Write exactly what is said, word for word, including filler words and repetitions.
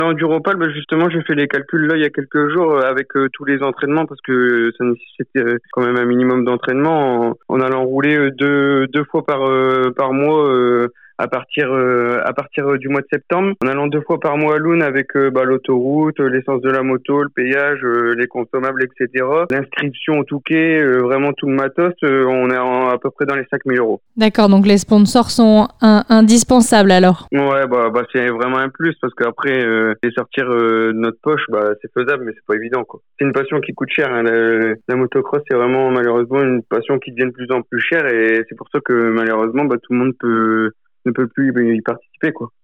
Enduropal, bah justement, j'ai fait les calculs là il y a quelques jours euh, avec euh, tous les entraînements parce que ça nécessitait euh, quand même un minimum d'entraînement en, en allant rouler euh, deux deux fois par euh, par mois euh, à partir euh, à partir euh, du mois de septembre, en allant deux fois par mois à Loun avec euh, bah, l'autoroute, euh, l'essence de la moto, le payage, euh, les consommables, et cetera. L'inscription au Touquet, euh, vraiment tout le matos, euh, on est en- à peu près dans les cinq mille euros. D'accord, donc les sponsors sont un- indispensables alors. Ouais, bah, bah c'est vraiment un plus parce qu'après, euh, les sortir euh, de notre poche, bah c'est faisable, mais c'est pas évident, quoi. C'est une passion qui coûte cher, hein. La, la motocross, c'est vraiment malheureusement une passion qui devient de plus en plus chère et c'est pour ça que malheureusement, bah tout le monde peut ne peut plus y participer, quoi.